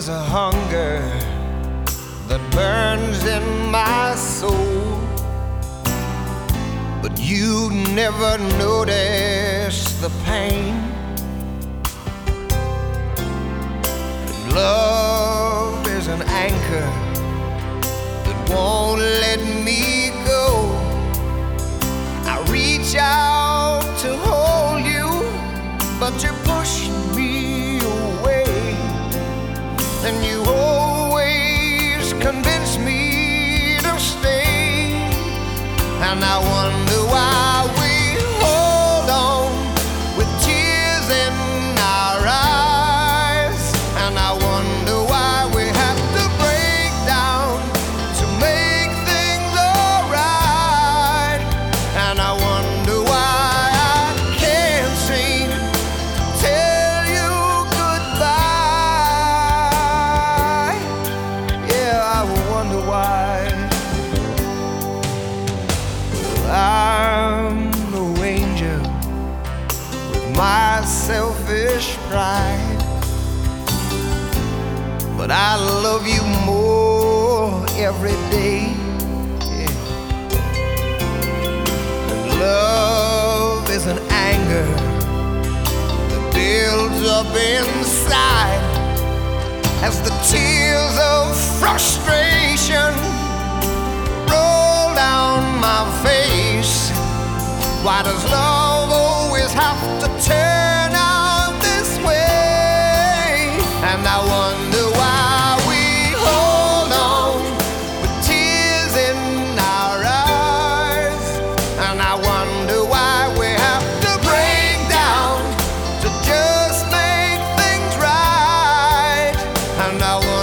is a hunger that burns in my soul, but you never notice the pain. And love is an anchor that won't let me go. I reach out to hold you, but you push me away, and you always convince me to stay. And I wonder why we hold on with tears in our eyes, and I wonder why we have to break down to make things alright. And I wonder why I can't seem to tell you goodbye. Yeah, I wonder why. I'm no angel with my selfish pride, but I love you more every day. Yeah. And love is an anger that builds up inside as the tears of frustration roll down my face. Why does love always have to turn out this way? And I wonder why we hold on with tears in our eyes, and I wonder why we have to break down to just make things right. And I wonder